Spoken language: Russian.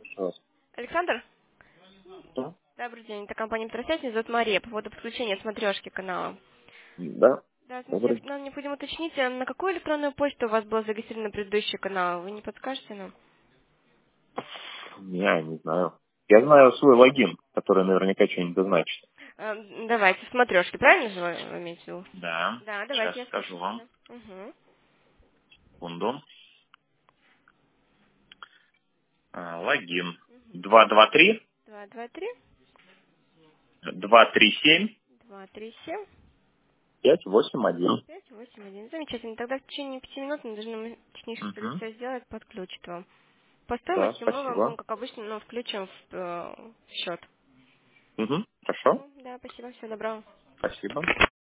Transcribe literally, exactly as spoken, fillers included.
Пожалуйста. Александр? Да. Добрый день, это компания «Петросвязь», меня зовут Мария, по поводу подключения смотрешки канала. Да. Да, смотрите, Добрый. нам необходимо уточнить, а на какую электронную почту у вас был зарегистрирован предыдущий канал? Вы не подскажете нам? Я не знаю. Я знаю свой логин, который наверняка что-нибудь значит. А, давайте, смотрешки, правильно же вы, вы имеете в виду? Да. Да, Сейчас давайте, я скажу слушаю. вам. Да. Угу. Секунду. А, логин. два два три Два, два, три, два три семь два, три, семь, пять восемь один. пять, восемь, один. Замечательно. Тогда в течение пяти минут мы должны техническую Угу. предоставить сделать, подключить вам. По Да, стоимости мы вам, ну, спасибо. как обычно, ну, включим в, э, в счет. Угу. Хорошо. Ну, да, спасибо, всего доброго. Спасибо.